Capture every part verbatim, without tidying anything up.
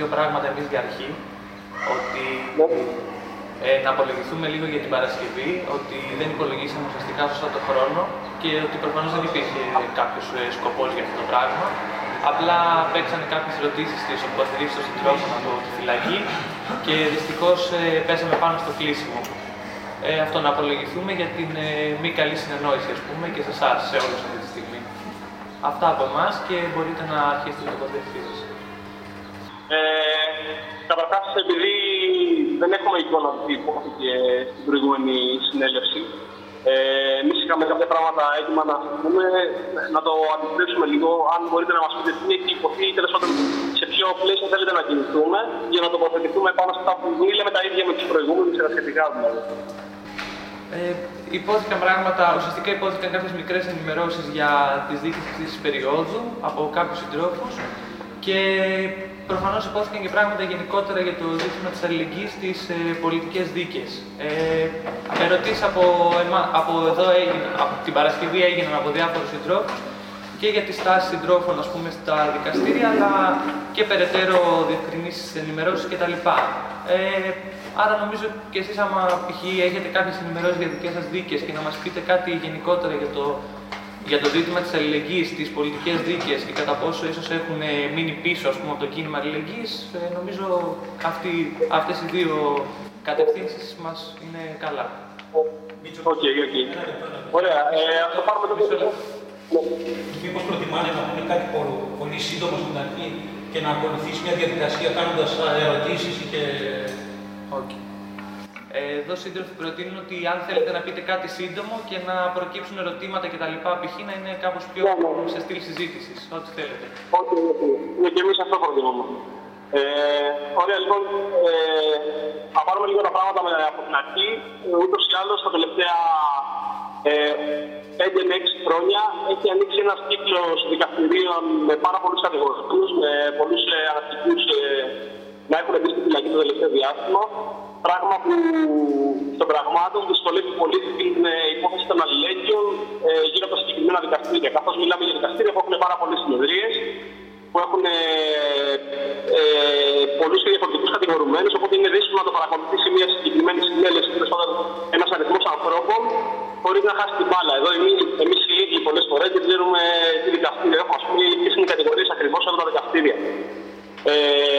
δύο πράγματα εμείς για αρχή. Ότι ε, να απολογηθούμε λίγο για την Παρασκευή, ότι δεν υπολογίσαμε ουσιαστικά σωστά το χρόνο και ότι προφανώς δεν υπήρχε κάποιος ε, σκοπός για αυτό το πράγμα. Απλά παίξανε κάποιες ερωτήσεις στις υποστηρίξεις των συντρόφων από τη φυλακή και δυστυχώς ε, πέσαμε πάνω στο κλείσιμο. Ε, αυτό να απολογηθούμε για την ε, μη καλή συνεννόηση, ας πούμε, και σε εσάς, σε όλους αυτή τη στιγμή. Αυτά από εμάς και μπορείτε να αρχίσετε την τοποθέτησή σας. Ε, καταρχάς, επειδή δεν έχουμε εικόνα του τι υπόθηκε στην προηγούμενη συνέλευση, ε, εμείς είχαμε κάποια πράγματα έτοιμα να πούμε, να το αντιπρέψουμε λίγο. Αν μπορείτε να μας πείτε τι έχει υποθεί, τέλος πάντων σε ποιο πλαίσιο θέλετε να κινηθούμε, για να τοποθετηθούμε πάνω στα που μιλάμε τα ίδια με τους προηγούμενους και τα σχετικά δηλαδή. Ε, υπόθηκαν πράγματα, ουσιαστικά υπόθηκαν κάποιες μικρές ενημερώσεις για τις δίκες αυτής της περίοδου από κάποιους συντρόφους και προφανώς υπόθηκαν και πράγματα γενικότερα για το ζήτημα της αλληλεγγύης στις ε, πολιτικές δίκες. Ε, ερωτήσεις από, από εδώ έγιναν, από την Παρασκευή έγιναν από διάφορους συντρόφους και για τη στάση συντρόφων, ας πούμε, στα δικαστήρια, αλλά και περαιτέρω διευκρινήσεις, ενημερώσεις κτλ. Ε, άρα νομίζω και εσείς, άμα π.χ. έχετε κάποιες ενημερώσεις για δικές σας δίκες και να μας πείτε κάτι γενικότερα για το, για το ζήτημα της αλληλεγγύης στις πολιτικές δίκες και κατά πόσο ίσως έχουν μείνει πίσω, ας πούμε, από το κίνημα αλληλεγγύης, ε, νομίζω αυτοί, αυτές οι δύο κατευθύνσεις μας είναι καλά. Οκ, οκ. Ωραία, ε, ας το πάρουμε το πίσω. Μήπως προτιμάτε να πούμε κάτι πολύ σύντομο στην αρχή και να ακολουθήσει μια διαδικασία κάνοντας ερωτήσεις και... Okay. Ε, εδώ σύντροφοι προτείνουν ότι αν θέλετε να πείτε κάτι σύντομο και να προκύψουν ερωτήματα κτλ. Π.χ. να είναι κάπως πιο yeah, σε στυλ συζήτησης, ό,τι θέλετε. Όχι, όχι. Είναι και εμείς αυτό προτείνουμε. Ε, ωραία, λοιπόν, ε, θα πάρουμε λίγο τα πράγματα με, από την αρχή. Ούτως ή άλλως, τα τελευταία πέντε με έξι χρόνια έχει ανοίξει ένας κύκλος δικαστηρίων με πάρα πολλούς κατηγορούμενους, με πολλούς ε, αναστικούς ε, να έχουν μπει στη φυλακή το τελευταίο διάστημα. Πράγμα που στον πραγμάτων δυσκολεύει πολύ την υπόθεση των αλληλέγγυων ε, γύρω από τα συγκεκριμένα δικαστήρια. Καθώς μιλάμε για δικαστήρια που έχουν πάρα πολλές συνεδρίες, που έχουν ε, ε, πολλούς και διαφορετικούς κατηγορουμένους, οπότε είναι δύσκολο να το παρακολουθήσει μια συγκεκριμένη συνέλευση, ένας αριθμός ανθρώπων, χωρίς να χάσει την μπάλα. Εδώ εμείς οι ίδιοι πολλές φορές δεν ξέρουμε τι δικαστήρια έχουμε, ας πούμε, ποιες είναι οι κατηγορίες ακριβώς από τα δικαστήρια. Ε,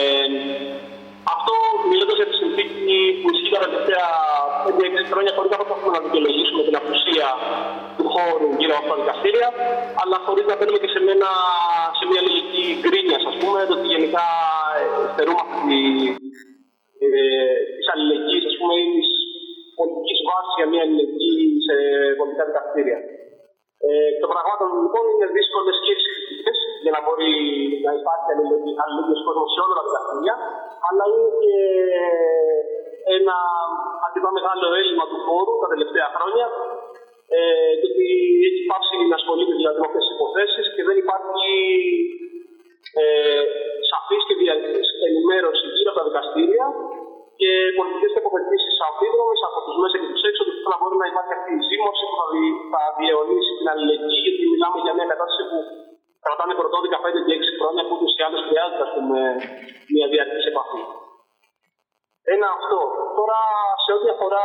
αυτό μιλώντας για τη συνθήκη που ισχύει τα τελευταία πέντε έξι χρόνια, χωρίς να προσπαθούμε να δικαιολογήσουμε την απουσία του χώρου γύρω από τα δικαστήρια, αλλά χωρίς να μπαίνουμε και σε μια, σε μια λογική γκρίνια, ας πούμε, ότι γενικά στερούμε αυτή ε, τη αλληλεγγύη, ας πούμε, ή της πολιτικής βάσης για μια αλληλεγγύη σε πολιτικά δικαστήρια. Ε, το πραγμάτων λοιπόν είναι δύσκολες και εξαιρετικές για να μπορεί να υπάρχει αλληλεγγύη κόσμο σε όλα τα δικαστήρια, αλλά είναι και ένα αρκετά μεγάλο έλλειμμα του χώρου τα τελευταία χρόνια, ε, γιατί έχει πάψει να ασχολείται δηλαδή με αυτές τις υποθέσεις και δεν υπάρχει ε, σαφής και διαρκής ενημέρωση γύρω από τα δικαστήρια και πολιτικές τοποθετήσεις αμφίδρομες από τους μέσα και τους έξω, ώστε να μπορεί να υπάρχει αυτή η ζήμωση που θα, δι, θα διαιωνίσει την αλληλεγγύη, γιατί μιλάμε για μια κατάσταση που κρατάνε πρωτόδικα πέντε και έξι χρόνια, που ούτως ή άλλως χρειάζεται, ας πούμε, μια διαρκής επαφή. Ένα αυτό. Τώρα, σε ό,τι αφορά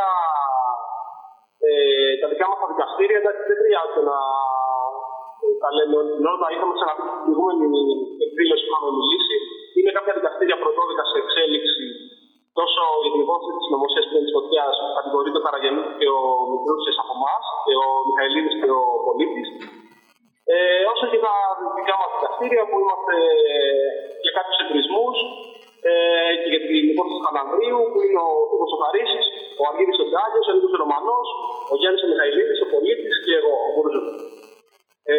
ε, τα δικά μας τα δικαστήρια, εντάξει, δεν χρειάζεται να ε, τα λέμε όλη την ώρα. Τα είχαμε ξαναπεί στην προηγούμενη εκδήλωση που είχαμε μιλήσει. Είναι κάποια δικαστήρια πρωτόδικα σε εξέλιξη, τόσο για την υπόθεση της νομοσίας της Φωτιάς, που κατηγορείται ο Καραγεννής και ο Μητρούσης από εμάς, και ο Μιχαηλίδης και ο Πολίτης. Ε, όσο και τα δικά μας δικαστήρια που είμαστε για κάποιους εμπρισμούς, ε, και για την υπόθεση του Χανανδρίου, που είναι ο Τούκος ο Χαρίσης, ο Αργύρης ο Γκάλιος, ο Νίκος ο Ρωμανός, ο Γιάννης ο Μιχαηλίδης, ο Πολίτης και εγώ, ο Μπούρζος. Ε,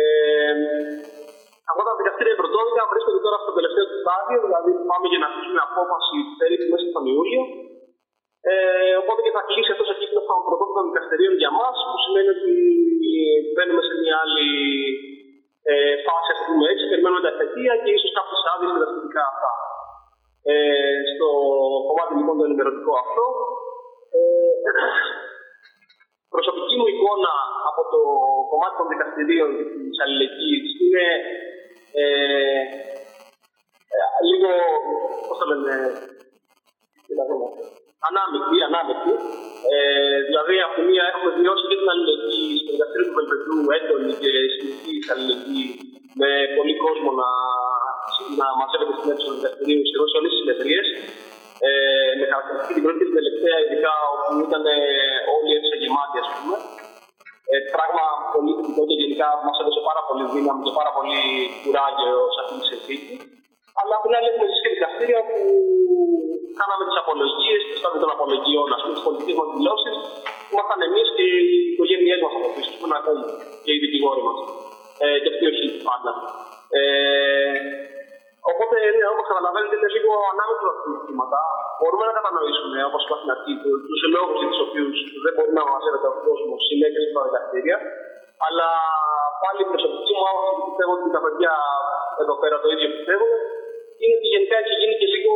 αυτά τα δικαστήρια πρωτόδικα βρίσκονται τώρα στο τελευταίο του στάδιο, δηλαδή πάμε για να αφήσουμε απόφαση περίπου μέσα στον Ιούλιο. Ε, οπότε και θα κλείσει αυτό ο κύκλος των πρωτόκολλων δικαστηρίων για μας, που σημαίνει ότι μπαίνουμε σε μια άλλη ε, φάση, ας πούμε έτσι, περιμένουμε τα εφετεία και ίσως κάποιες άδειες και τα σχετικά αυτά. Ε, στο κομμάτι λοιπόν το ενημερωτικό αυτό, ε, προσωπική μου εικόνα από το κομμάτι των δικαστηρίων και της αλληλεγγύης είναι ε, ε, λίγο, πώς το λένε, Ανάμεικτη, ανάμεικτη. Ε, δηλαδή, από τη μία έχουμε βιώσει και την αλληλεγγύη στο δικαστήριο του Βελβετού, έντονη και συνεχή αλληλεγγύη, με πολύ κόσμο να, να μαζεύεται στην αίθουσα του δικαστηρίου σχεδόν σε όλες τις συνεδρίες. Ε, με χαρακτηριστική την πρώτη και την τελευταία, ειδικά όπου ήταν όλη η αίθουσα γεμάτη, ας πούμε. Ε, πράγμα πολύ θετικό και γενικά μας έδωσε πάρα πολύ δύναμη και πάρα πολύ κουράγιο σε αυτή τη συνθήκη. Αλλά από την άλλη έχουμε ζήσει και δικαστήρια που κάναμε τις απολογίες, τις στάδια των απολογιών, ας πούμε, τις πολιτικές μας δηλώσεις, που ήμασταν εμείς και οι οικογένειές μας από πίσω, που είναι ακόμη και οι δικηγόροι μας. Ε, και αυτοί όχι πάντα. Ε, οπότε, ναι, όπως καταλαβαίνετε, είναι λίγο ανάμετρο αυτά τα ζητήματα. Μπορούμε να κατανοήσουμε, όπως είπα στην αρχή, τους λόγους για τους οποίους δεν μπορεί να μαζεύεται ο κόσμος συνέχεια στα δικαστήρια. Αλλά πάλι η προσωπική μου άποψη, πιστεύω ότι τα παιδιά εδώ πέρα το ίδιο πιστεύουν, είναι ότι γενικά έχει γίνει και λίγο.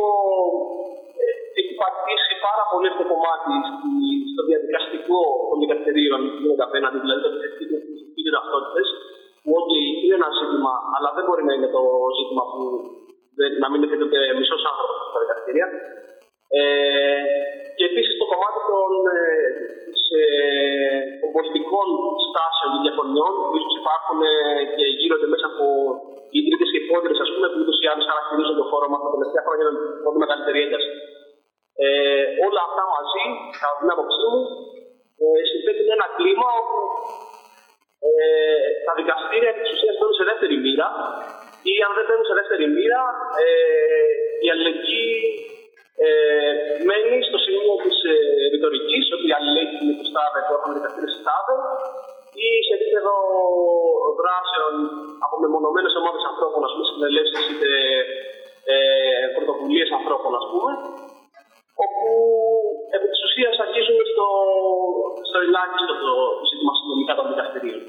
Έχει πατήσει πάρα πολύ αυτό το κομμάτι στο διαδικαστικό των δικαστηρίων που γίνονται απέναντι, δηλαδή το δικαστήριο τη ταυτότητε, που όντω είναι ένα ζήτημα, αλλά δεν μπορεί να είναι το ζήτημα που δεν, να μην θέτεται μισό άνθρωπο στα δικαστήρια. Ε, και επίση το κομμάτι των, ε, των πολιτικών στάσεων και διαφωνιών, που ίσω υπάρχουν ε, και γύρονται μέσα από ιδρύτες και υπόδρες, ας πούμε, που ούτως ή άλλως χαρακτηρίζουν το φόρο μας τα τελευταία χρόνια με πολύ μεγαλύτερη ένταση. Ε, όλα αυτά μαζί, κατά την άποψή μου, ε, συνθέτουν ένα κλίμα όπου ε, τα δικαστήρια της ουσίας μπαίνουν σε δεύτερη μοίρα, ή αν δεν μπαίνουν σε δεύτερη μοίρα, ε, η αλληλεγγύη ε, μένει στο σημείο της ε, ρητορικής, ότι η αλληλεγγύη είναι του ΣΤΑΒΕ, το έχουν δικαστήρια στη ΣΤΑΒΕ, ή σε επίπεδο δράσεων από μεμονωμένες ομάδες ανθρώπων, ας πούμε, συνελεύσεις είτε ε, πρωτοβουλίες ανθρώπων, ας πούμε, όπου επί της ουσίας αρχίζουν στο, στο ελάχιστο το ζήτημα συνολικά των δικαστηρίων.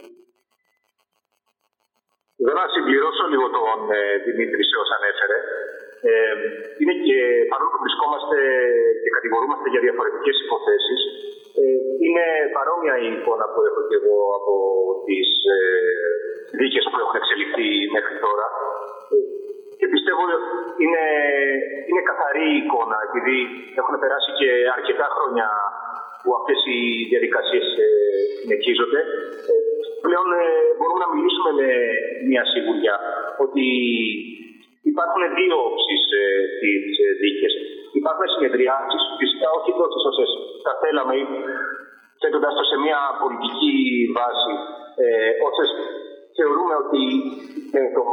Δεν να συμπληρώσω λίγο τον ε, Δημήτρη σε όσα ανέφερε. Ε, είναι και παρόλο που βρισκόμαστε και κατηγορούμαστε για διαφορετικές υποθέσεις, ε, είναι παρόμοια η εικόνα που έχω και εγώ από τις ε, δίκες που έχουν εξελιχθεί μέχρι τώρα. Ε, και πιστεύω είναι, είναι καθαρή η εικόνα, επειδή έχουν περάσει και αρκετά χρόνια που αυτές οι διαδικασίες ε, συνεχίζονται. Ε, πλέον ε, μπορούμε να μιλήσουμε με μια σιγουριά ότι υπάρχουν δύο όψεις ε, στις ε, δίκες. Υπάρχουν συνεδριάσεις, φυσικά όχι τόσες όσες θα θέλαμε, θέτοντας το σε μια πολιτική βάση, ε, όσες θεωρούμε ότι είναι το,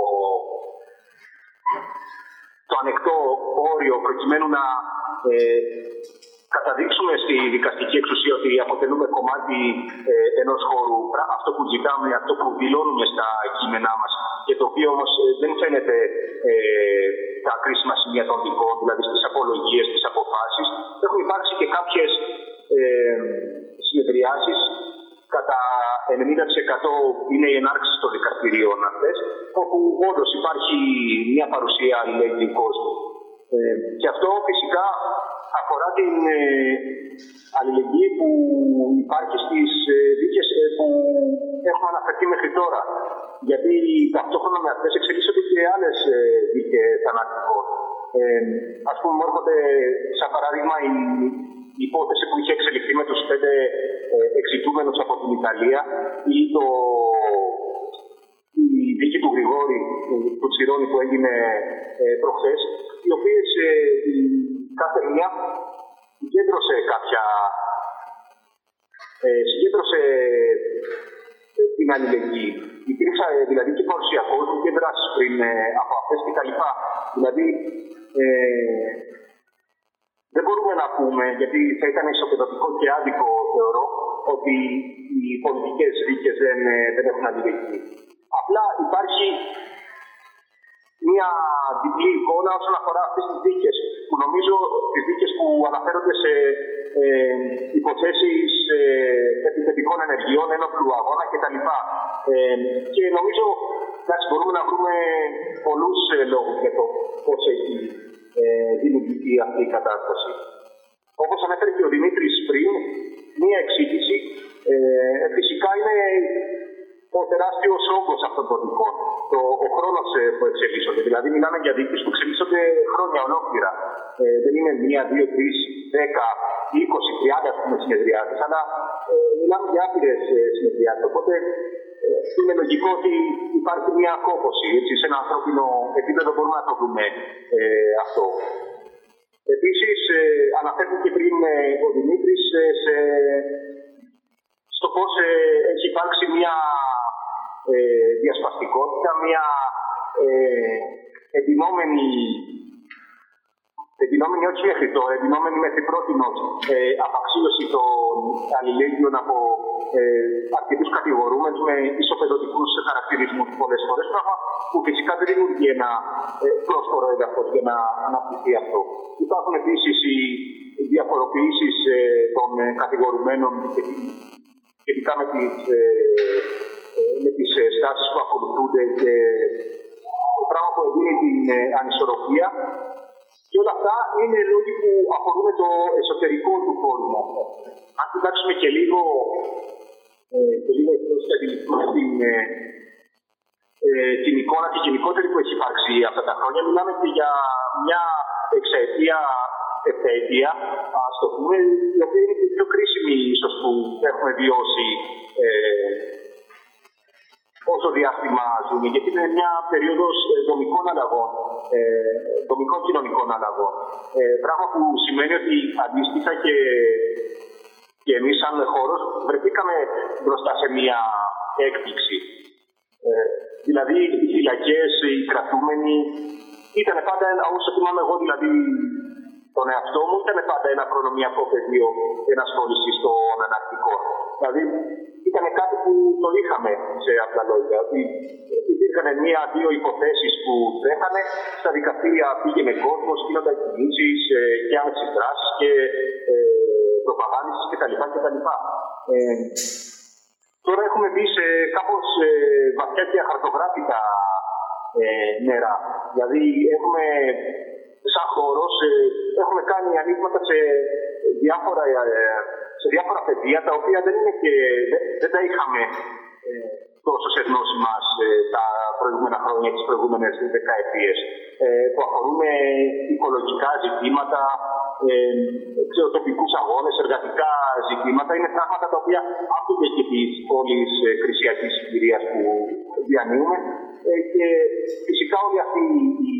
το ανεκτό όριο προκειμένου να ε, καταδείξουμε στη δικαστική εξουσία ότι αποτελούμε κομμάτι ε, ενός χώρου, αυτό που ζητάμε, αυτό που δηλώνουμε στα κείμενά μας, και το οποίο όμως ε, δεν φαίνεται ε, τα κρίσιμα σημεία των δικών, δηλαδή στις απολογίες, στις αποφάσεις. Έχουν υπάρξει και κάποιες ε, συνεδριάσεις, κατά ενενήντα τοις εκατό είναι οι ενάρξεις των δικαστηρίων αυτές, όπου όντως υπάρχει μια παρουσία αλληλεγγύη κόσμου. Ε, και αυτό φυσικά αφορά την ε, αλληλεγγύη που υπάρχει στις ε, δίκες ε, που έχουμε αναφερθεί μέχρι τώρα. Γιατί ταυτόχρονα με αυτές εξελίσσονται και άλλες ε, δίκες θανατικών. Ε, ας πούμε, μου έρχονται σαν παράδειγμα η, η υπόθεση που είχε εξελιχθεί με τους πέντε ε, εξητούμενους από την Ιταλία, ή το, η δίκη του Γρηγόρη, του Τσιρόνι, που έγινε ε, προχθές, οι οποίες ε, κάθε μία συγκέντρωσε κάποια, ε, συγκέντρωσε ε, την αλληλεγγύη. Υπήρξε ε, δηλαδή και παρουσία κόσμου και δράσεις πριν ε, από αυτές και τα λοιπά. Δηλαδή, ε, δεν μπορούμε να πούμε, γιατί θα ήταν ισοπεδωτικό και άδικο, θεωρώ, ότι οι πολιτικές δίκες δεν, δεν έχουν αλληλεγγύη. Απλά υπάρχει μια διπλή εικόνα όσον αφορά αυτές τις δίκες, που νομίζω τις δίκες που αναφέρονται σε ε, υποθέσεις ε, επιθετικών ενεργειών, ένοπλου αγώνα κτλ. Ε, και νομίζω εντάξει, μπορούμε να βρούμε πολλούς ε, λόγους για το πώς έχει ε, δημιουργηθεί αυτή η κατάσταση. Όπως ανέφερε και ο Δημήτρης πριν, μία εξήγηση ε, φυσικά είναι ο τεράστιος όγκος αυτών των δικών. Το, ο χρόνος ε, που εξελίσσονται. Δηλαδή, μιλάμε για δίκες που εξελίσσονται χρόνια ολόκληρα. Ε, δεν είναι μία, δύο, τρεις, δέκα, είκοσι, τριάντα συνεδριάσεις, αλλά ε, μιλάμε για άπειρες ε, συνεδριάσεις. Οπότε ε, είναι λογικό ότι υπάρχει μία κόπωση. Έτσι, σε ένα ανθρώπινο επίπεδο μπορούμε να το δούμε ε, αυτό. Επίσης, ε, αναφέρθηκε πριν ε, ο Δημήτρης ε, σε, στο πώς ε, έχει υπάρξει μία ε, διασπαστικότητα, μία ε, εντυνόμενη, εντυνόμενη όχι μέχρι τώρα, εντυνόμενη μέχρι πρότινος ε, απαξίωση των αλληλέγγυων από ε, αρκετούς κατηγορούμενους με ισοπεδωτικούς χαρακτηρισμούς πολλές φορές, πράγμα που φυσικά δεν δημιουργεί ένα ε, πρόσφορο έδαφος για να αναπτυχθεί αυτό. Υπάρχουν επίσης οι διαφοροποιήσεις ε, των ε, κατηγορουμένων σχετικά με τις, ε, με τις ε, στάσεις που ακολουθούνται και το πράγμα που δίνει την ε, ανισορροπία. Και όλα αυτά είναι λόγοι που αφορούν το εσωτερικό του χώρου μας. Αν κοιτάξουμε και λίγο, ε, και λίγο εκτός και αντιληφθούμε την, ε, ε, την εικόνα τη γενικότερη που έχει υπάρξει αυτά τα χρόνια, μιλάμε και για μια εξαετία, επταετία, ας το πούμε, η οποία είναι και πιο κρίσιμη ίσως που έχουμε βιώσει ε, όσο διάστημα ζούμε, γιατί είναι μια περίοδος δομικών αλλαγών, ε, δομικών κοινωνικών αλλαγών. Ε, πράγμα που σημαίνει ότι αντίστοιχα και, και εμείς σαν χώρος βρεθήκαμε μπροστά σε μια έκπληξη. Ε, δηλαδή οι φυλακές, οι κρατούμενοι ήταν πάντα, όσο θυμάμαι εγώ δηλαδή τον εαυτό μου, ήταν πάντα ένα προνομιακό πεδίο ενασχόληση στον αναρκτικό. Δηλαδή ήταν κάτι που το είχαμε σε απλά λόγια. Υπήρχαν μία-δύο υποθέσεις που τρέχανε, στα δικαστήρια πήγαινε κόσμος, γίνονταν κινήσεις ε, και άμεσες δράσεις και ε, προπαγάνδισης κτλ. Ε, τώρα έχουμε μπει σε κάπως ε, βαθιά και αχαρτογράφητα ε, νερά. Δηλαδή έχουμε σαν χώρος, ε, έχουμε κάνει ανοίγματα σε διάφορα, ε, σε διάφορα πεδία, τα οποία δεν, είναι και, δεν, δεν τα είχαμε ε, τόσο σε γνώση μας ε, τα προηγούμενα χρόνια, τις προηγούμενες δεκαετίες, ε, που αφορούν ε, οικολογικά ζητήματα, ε, τοπικούς αγώνες, εργατικά ζητήματα. Είναι πράγματα τα οποία άπτονται και της όλης ε, κρησιακής συγκυρίας που διανύουμε ε, και φυσικά όλη αυτή η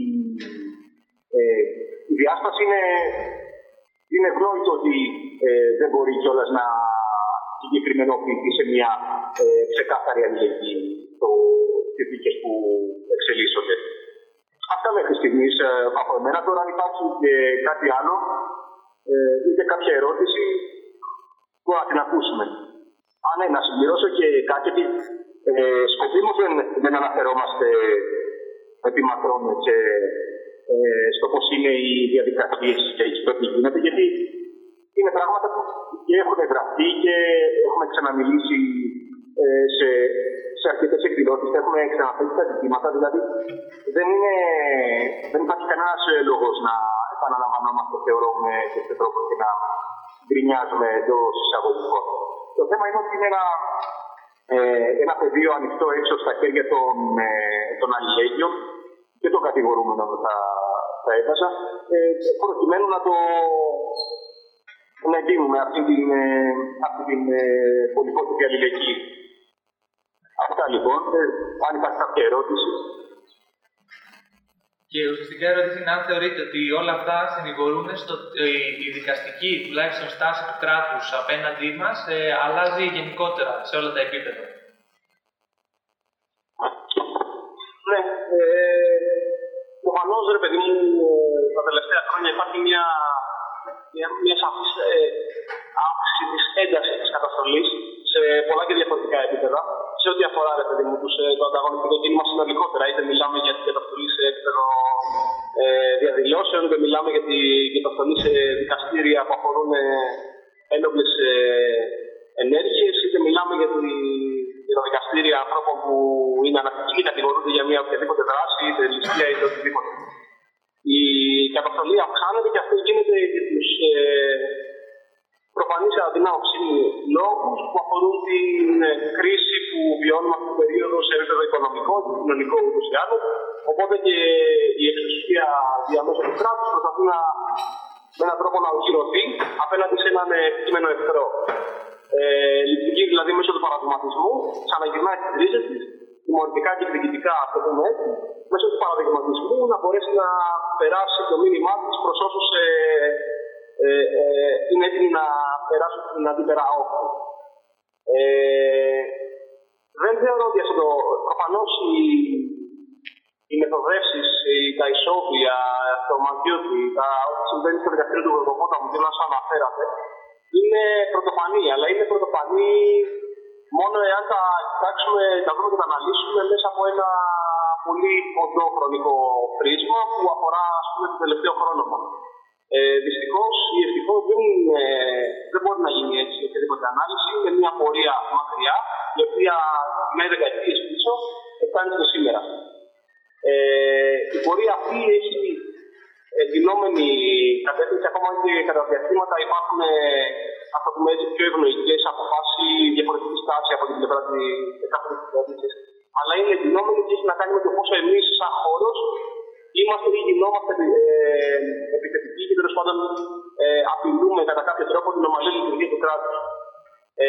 Ε, η διάσπαση είναι, είναι ευνόητο ότι ε, δεν μπορεί κιόλας να συγκεκριμενοποιηθεί σε μια ε, ξεκάθαρη αλληλεγγύη στις δίκες που εξελίσσονται. Αυτά μέχρι στιγμής ε, από εμένα. Τώρα αν υπάρχει και κάτι άλλο ε, είτε κάποια ερώτηση μπορούμε να την ακούσουμε. Α, ναι, να συμπληρώσω και κάτι ότι ε, σκοπίμως δεν, δεν αναφερόμαστε επί μακρόν σε Ε, στο πώς είναι οι διαδικασίες και οι που γίνεται, γιατί είναι πράγματα που και έχουν γραφτεί και έχουμε ξαναμιλήσει ε, σε, σε αρκετές εκδηλώσεις και έχουμε ξαναθέσει τα ζητήματα. Δηλαδή δεν, είναι, δεν υπάρχει κανένας λόγος να επαναλαμβανόμαστε, θεωρώ, με τέτοιο τρόπο και να γκρινιάζουμε εντός εισαγωγικών. Το θέμα είναι ότι είναι ένα, ε, ένα πεδίο ανοιχτό έξω στα χέρια των, ε, των αλληλέγγυων και των κατηγορούμενων θα, θα έβαζα, ε, προκειμένου να το να εγκύμουμε αυτή την, ε, αυτή την ε, πολυπόθητη αλληλεγγύη. Αυτά λοιπόν, ε, αν υπάρχει κάποια ερώτηση. Και ουσιαστικά η ερώτηση είναι αν θεωρείτε ότι όλα αυτά συνηγορούν στο ε, η δικαστική τουλάχιστον στάση του κράτους απέναντί μας ε, αλλάζει γενικότερα σε όλα τα επίπεδα. Ναι, ε, προφανώς ρε παιδί μου, τα τελευταία χρόνια υπάρχει μια, μια, μια σαφής ε, αύξηση της έντασης της καταστολής σε πολλά και διαφορετικά επίπεδα. Σε ό,τι αφορά ρε παιδί μου, τους, το ανταγωνιστικό κίνημα συνολικότερα, είτε μιλάμε για την καταστολή σε επίπεδο ε, διαδηλώσεων, είτε μιλάμε για την καταστολή σε δικαστήρια που αφορούν ε, ένοπλες ε, ενέργειες, είτε μιλάμε για την για τα δικαστήρια ανθρώπων που είναι ανακτικοί και κατηγορούνται για μια οποιαδήποτε δράση, είτε ληστεία είτε οτιδήποτε. Η καταστολή αυξάνεται και αυτό γίνεται για τους ε, προφανείς κατά την άποψή μου λόγους που αφορούν την ε, κρίση που βιώνουμε αυτή την περίοδο σε επίπεδο οικονομικό. οικονομικό και κοινωνικό ούτως ή άλλως. Οπότε και η εξουσία διαμέσου του κράτους προσπαθεί να, με έναν τρόπο να οχυρωθεί απέναντι σε έναν επικείμενο εχθρό. Ε, λειτουργεί δηλαδή μέσω του παραδειγματισμού, ξαναγυρνάει τις ρίζες της, τιμωρητικά και εκδικητικά, αυτό το πούμε έτσι, μέσω του παραδειγματισμού να μπορέσει να περάσει το μήνυμά της προς όσους ε, ε, ε, είναι έτοιμοι να περάσουν την αντίπερα όχθη. Ε, δεν θεωρώ ότι αυτό το. Προφανώς οι, οι μεθοδεύσεις, τα ισόβια, το μαντιότι, τα ό,τι συμβαίνει στο δικαστήριο του Γολγοθά, που να σας αναφέρατε, είναι πρωτοφανή, αλλά είναι πρωτοφανή μόνο εάν τα κοιτάξουμε, τα δούμε και τα αναλύσουμε μέσα από ένα πολύ κοντό χρονικό πρίσμα που αφορά, ας πούμε, το τελευταίο χρόνο μας. Ε, δυστυχώς ή ευτυχώς δεν, ε, δεν μπορεί να γίνει έτσι σε οποιαδήποτε ανάλυση. Είναι μια πορεία μακριά, η οποία με δεκαετίες πίσω φτάνει στο σήμερα. Ε, η πορεία αυτή έχει εντυνόμενη κατεύθυνση, ακόμα και κατά διαστήματα υπάρχουν, ας το πούμε έτσι, πιο ευνοϊκές αποφάσεις, διαφορετική στάση από την πλευρά της κάθε κυβέρνησης. Αλλά είναι εντυνόμενη και έχει να κάνει με το πόσο εμείς, σαν χώρος, είμαστε ή γινόμαστε ε, επιθετικοί και τέλος πάντων ε, απειλούμε κατά κάποιο τρόπο την ομαλή λειτουργία του κράτους. Ε,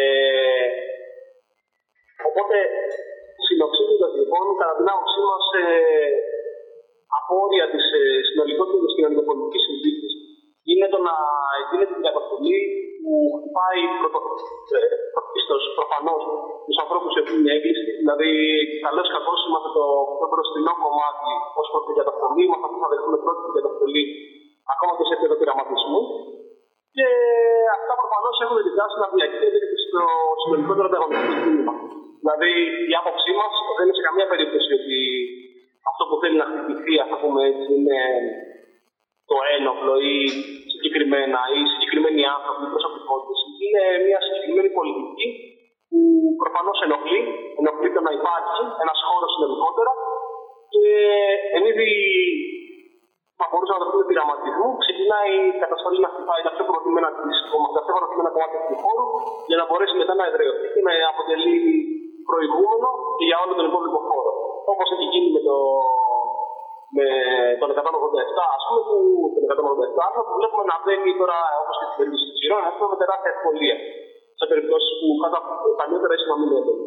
οπότε, συνοψίζοντας λοιπόν, κατά την άποψή μας, ε, απόρρια της ε, συνολικότητας της κοινωνικοπολιτικής συνθήκης είναι το να γίνεται την καταστολή που χτυπάει πρωτίστως προφανώς τους ανθρώπους που είναι έγκλειστοι. Δηλαδή, καλώς ή κακώς είμαστε το πιο μπροστινό κομμάτι ως προς την καταστολή, μας θα δεχτούμε πρώτη την καταστολή ακόμα και σε επίπεδο πειραματισμού. Και αυτά προφανώς έχουν την τάση να διακρίνεται και στο συνολικότερο ανταγωνιστικό κίνημα. Δηλαδή, η άποψή μας δεν είναι σε καμία περίπτωση ότι αυτό που θέλει να χτυπηθεί, ας πούμε έτσι, είναι το ένοπλο ή συγκεκριμένα ή συγκεκριμένοι άνθρωποι ή προσωπικότητες. Είναι μια συγκεκριμένη πολιτική που προφανώς ενοχλεί, ενοχλεί το να υπάρχει ένας χώρος συνολικότερα και εν είδη θα μπορούσαμε να το πούμε πειραματισμού, ξεκινάει η καταστολή να χτυπάει τα πιο προτιμένα κομμάτια του χώρου για να μπορέσει μετά να εδραιωθεί και να αποτελεί προηγούμενο και για όλο τον υπόλοιπο χώρο. Όπως έχει γίνει με το. με τον εκατόν ογδόντα επτά, ας πούμε, που, τον εκατόν ογδόντα επτά, που βλέπουμε να μπαίνει τώρα, όπως και στην περίπτωση της Ιρών, έχουμε με τεράστια ευκολία. Σε περιπτώσεις που κατά παλιότερα ίσως να μην έντονο.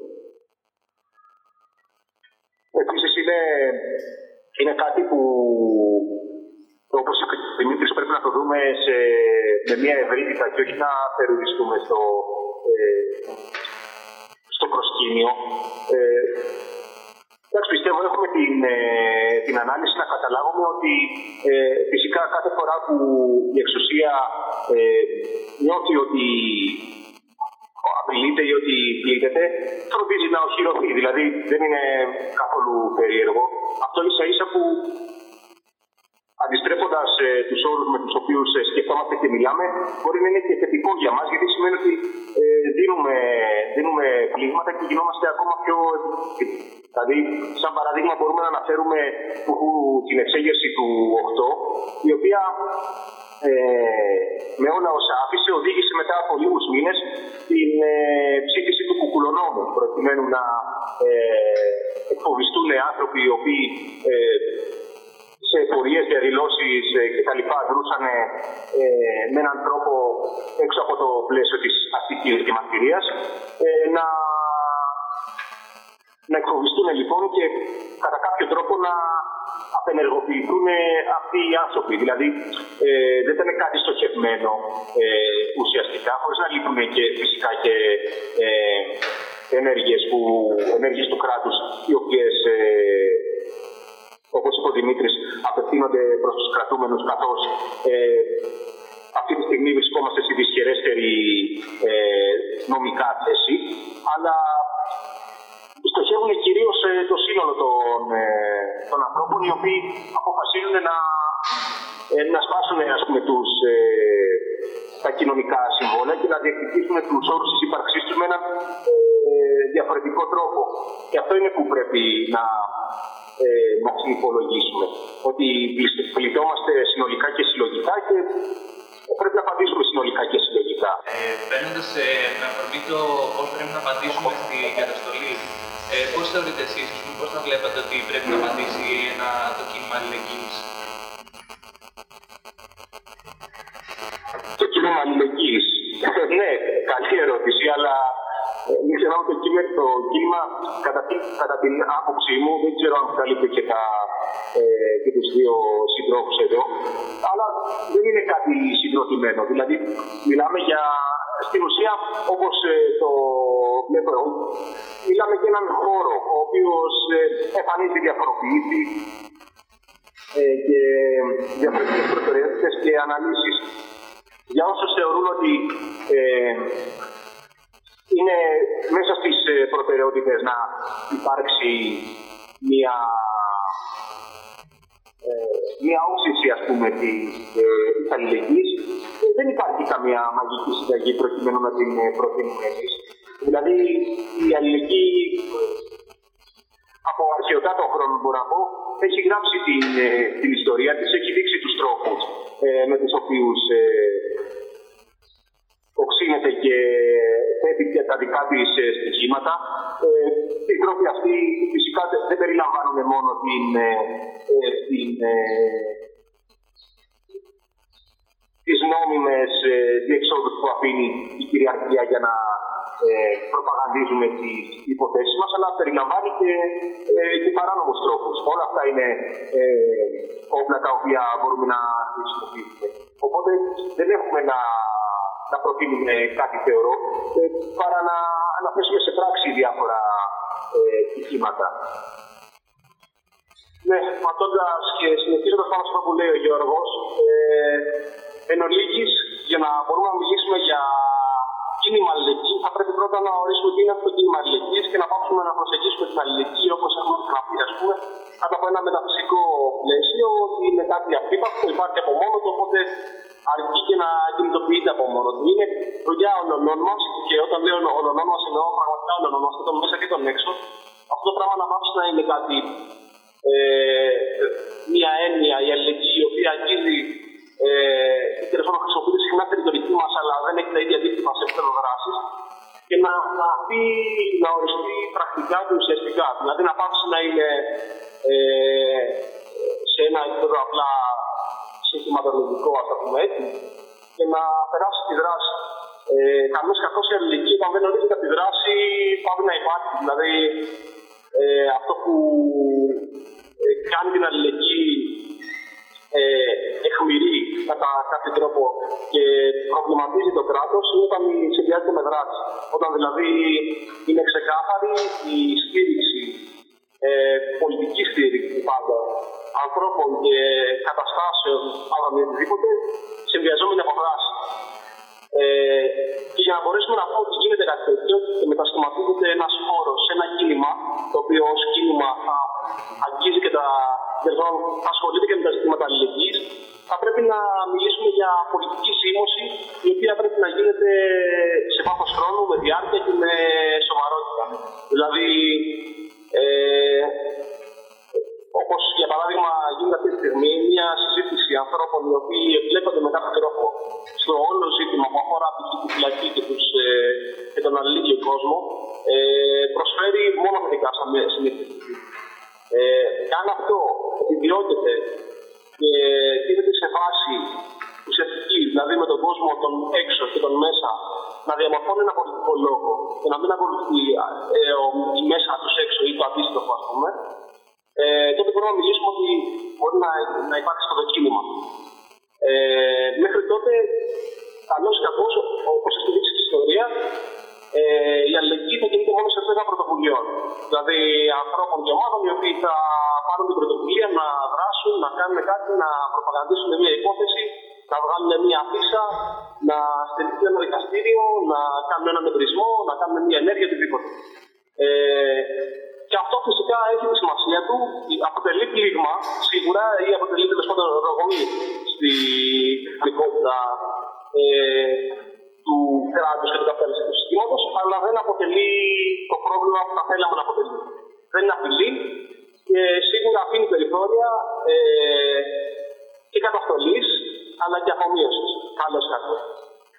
Επίσης είναι, είναι κάτι που, όπως είπε ο Δημήτρης, πρέπει να το δούμε σε, με μια ευρύτητα και όχι να περιοριστούμε στο, ε, στο προσκήνιο. Ε, Εντάξει, πιστεύω έχουμε την, ε, την ανάλυση να καταλάβουμε ότι ε, φυσικά κάθε φορά που η εξουσία ε, νιώθει ότι απειλείται ή ότι πλήττεται, φροντίζει να οχυρωθεί. Δηλαδή δεν είναι καθόλου περίεργο. Αυτό ίσα ίσα που αντιστρέφοντας ε, τους όρους με τους οποίους ε, σκεφτόμαστε και μιλάμε, μπορεί να είναι και θετικό για μας, γιατί σημαίνει ότι ε, δίνουμε, δίνουμε πλήγματα και γινόμαστε ακόμα πιο επιθετικοί. Δηλαδή, σαν παραδείγμα, μπορούμε να αναφέρουμε την εξέγερση του οκτώ, η οποία ε, με όλα όσα άφησε οδήγησε μετά από λίγους μήνες την ε, ψήφιση του κουκουλονόμου, προκειμένου να ε, εκφοβιστούν άνθρωποι οι οποίοι ε, σε πορείες, διαδηλώσεις κτλ. Δρούσαν ε, με έναν τρόπο έξω από το πλαίσιο της αστικής διαμαρτυρίας ε, να, να εκφοβιστούν λοιπόν και κατά κάποιο τρόπο να απενεργοποιηθούν αυτοί οι άνθρωποι. Δηλαδή ε, δεν ήταν κάτι στοχευμένο ε, ουσιαστικά, χωρίς να λείπουν και φυσικά και ε, ενέργειες, που, ενέργειες του κράτους οι οποίες ε, όπως είπε ο Δημήτρης, απευθύνονται προς τους κρατούμενους, καθώς ε, αυτή τη στιγμή βρισκόμαστε στη δυσχερέστερη ε, νομικά θέση, αλλά στοχεύουν κυρίως ε, το σύνολο των, ε, των ανθρώπων, οι οποίοι αποφασίζουν να, ε, να σπάσουν ας πούμε, τους, ε, τα κοινωνικά συμβόλαια και να διεκδικήσουν τους όρους της ύπαρξής τους με έναν ε, διαφορετικό τρόπο. Και αυτό είναι που πρέπει να Ε, να συνυπολογίσουμε. Ότι πληττόμαστε συνολικά και συλλογικά και πρέπει να απαντήσουμε συνολικά και συλλογικά. Ε, Παίρνοντας ε, με αφορμή το πώς πρέπει να απαντήσουμε στην καταστολή, ε, πώς θεωρείτε εσείς, πώς θα βλέπατε ότι πρέπει να απαντήσει ένα, το κίνημα αλληλεγγύης? Το κίνημα αλληλεγγύης. Ναι, καλή ερώτηση, αλλά μην ξεχνάμε ότι το κίνημα, κατά, κατά την άποψή μου, δεν ξέρω αν καλύπτει και, τα, ε, και τους δύο συντρόφους εδώ, αλλά δεν είναι κάτι συγκροτημένο. Δηλαδή, μιλάμε για, στην ουσία, όπως ε, το βλέπω εγώ, μιλάμε για έναν χώρο, ο οποίος ε, εμφανίζει διαφοροποιήσει ε, και διαφορετικές προτεραιότητες και αναλύσεις. Για όσους θεωρούν ότι ε, είναι μέσα στις προτεραιότητες να υπάρξει μια, ε, μια όψηση, ας πούμε, της, ε, της αλληλεγγύης, ε, δεν υπάρχει καμία μαγική συνταγή προκειμένου να την προτείνουμε εμείς. Δηλαδή, η αλληλεγγύη από αρχαιοτάτο χρόνο, μπορώ να πω, έχει γράψει την, την ιστορία της, έχει δείξει τους τρόπους ε, με τους οποίους ε, οξύνεται και θέτει και τα δικά της ε, στοιχήματα. Ε, οι τρόποι αυτοί φυσικά δεν περιλαμβάνουν μόνο την, ε, ε, την, ε, τις νόμιμες ε, διεξόδους που αφήνει η κυριαρχία για να ε, προπαγανδίζουμε τις υποθέσεις μας, αλλά περιλαμβάνει και, ε, και παράνομους τρόπους. Όλα αυτά είναι ε, όπλα τα οποία μπορούμε να χρησιμοποιήσουμε. Οπότε δεν έχουμε να, να προτείνουμε κάτι, θεωρώ, ε, παρά να, να θέσουμε σε πράξη διάφορα ε, στοιχήματα. Ναι, πατώντας και συνεχίζοντας πάνω στο που λέει ο Γιώργος, ε, εν ολίγης, για να μπορούμε να μιλήσουμε για κίνημα αλληλεγγύης, θα πρέπει πρώτα να ορίσουμε τι είναι αυτό το κίνημα αλληλεγγύης και να πάψουμε να προσεγγίσουμε την αλληλεγγύη όπως έχουμε γραφεί, ας πούμε, κάτω από ένα μεταφυσικό πλαίσιο, ότι είναι κάτι απίπαυτο, υπάρχει από μόνο του, οπότε αρκεί και να κινητοποιείται από μόνο του. Είναι δουλειά όλων μας, και όταν λέω όλων μας εννοώ πραγματικά όλων μας, και τον μέσα και τον έξω. Αυτό το πράγμα να πάψει να είναι κάτι, ε, μια έννοια, η αλληλεγγύη, η οποία αγγίζει. Ε, τηλεφώνο χρησιμοποιείται συχνά στη ρητορική μας, αλλά δεν έχει τα ίδια αντίκτυπα σε επίπεδο δράσης, και να, να, πει, να οριστεί πρακτικά και ουσιαστικά. Δηλαδή να πάψει να είναι ε, σε ένα επίπεδο απλά συνθηματολογικό, ας το πούμε έτσι, και να περάσει τη δράση. Ε, Καμίως καθώς η αλληλεγγύη, όταν δεν ορίζεται από τη δράση, πάει να υπάρχει. Δηλαδή ε, αυτό που ε, κάνει την αλληλεγγύη Ε, εχμηρή κατά κάποιο τρόπο και προβληματίζει το κράτος είναι όταν συνδυάζεται με δράση. Όταν δηλαδή είναι ξεκάθαρη η στήριξη, ε, πολιτική στήριξη πάντα ανθρώπων και καταστάσεων, αλλά με οτιδήποτε, συνδυαζόμενη από δράση. Ε, και για να μπορέσουμε να πούμε ότι γίνεται κάτι τέτοιο και μετασχηματίζεται ένας χώρος σε ένα κίνημα, το οποίο ως κίνημα θα αγγίζει και τα. Θα ασχολείται και με τα ζητήματα αλληλεγγύης, θα πρέπει να μιλήσουμε για πολιτική σύμμωση, η οποία πρέπει να γίνεται σε βάθος χρόνου, με διάρκεια και με σοβαρότητα. Δηλαδή, ε, όπως για παράδειγμα γίνεται αυτή τη στιγμή μια συζήτηση ανθρώπων οι οποίοι εμπλέκονται με κάποιο τρόπο στο όλο ζήτημα που αφορά τη φυλακή και, τους, ε, και τον αλληλέγγυο κόσμο, ε, προσφέρει μόνο θετικά συνήθειες. Ε, αν αυτό επιδιώκεται και τίθεται σε βάση ουσιαστική, δηλαδή με τον κόσμο τον έξω και τον μέσα, να διαμορφώνει ένα πολιτικό λόγο και να μην ακολουθεί ε, η μέσα τους έξω ή το αντίστοιχο, ας πούμε, ε, τότε μπορούμε να μιλήσουμε ότι μπορεί να, να υπάρξει αυτό το κίνημα. Ε, μέχρι τότε, καλώς ή κακώς, όπως έχει δείξει η ιστορία, Ε, η αλληλεγγύη θα γίνεται μόνο σε θέματα πρωτοβουλειών. Δηλαδή ανθρώπων και ομάδων οι οποίοι θα πάρουν την πρωτοβουλία να δράσουν, να κάνουν κάτι, να προπαγανδίσουν μια υπόθεση, να βγάλουν μια αφίσα, να στελεχθούν ένα δικαστήριο, να κάνουν ένα μετρησμό, να κάνουν μια ενέργεια, οτιδήποτε. Ε, και αυτό φυσικά έχει τη σημασία του, αποτελεί πλήγμα σίγουρα ή αποτελεί τέλος πάντων ρογμή στη κοινωνικότητα ε, του κράτους και του καπιταλιστικού συστήματος, αλλά δεν αποτελεί το πρόβλημα που θα θέλαμε να αποτελεί. Δεν είναι απειλή και σίγουρα αφήνει περιθώρια ε, και καταστολής, αλλά και αφομοίωσης. Καλώς κακό.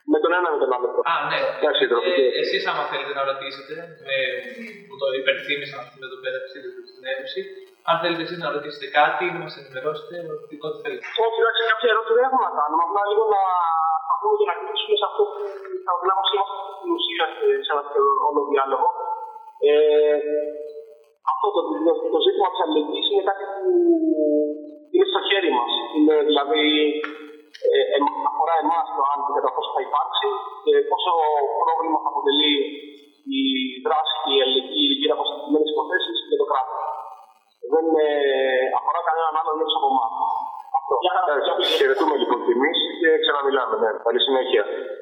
με τον ένα με τον άλλο. Α, ναι. Εντάξει, ε, εσείς άμα θέλετε να ρωτήσετε, με, που το υπερθύμισαν εδώ πέρα στην Ένωση, αν θέλετε εσείς να ρωτήσετε κάτι ή να μας ενημερώσετε, οτιδήποτε θέλετε. Όχι, εντάξει, κάποια ερώτηση δεν έχουμε να κάνουμε. Απλά λίγο να πούμε και να κλείσουμε σε αυτό που θα βλέπω σήμερα στην ουσία σε ένα όλο διάλογο. Ε, αυτό το, το, το ζήτημα της αλληλεγγύης είναι κάτι που είναι στο χέρι μας. Είναι δηλαδή ε, ε, αφορά εμάς το αν και κατά πόσο θα υπάρξει και πόσο πρόβλημα θα αποτελεί η δράση και η αλληλεγγύη γύρω από συγκεκριμένες υποθέσεις για το κράτος. Δεν ε, αφορά κανέναν άλλον έξω από εμάς. Χαιρετούμε λοιπόν κι εμείς και ξαναμιλάμε. Ναι. Καλή συνέχεια.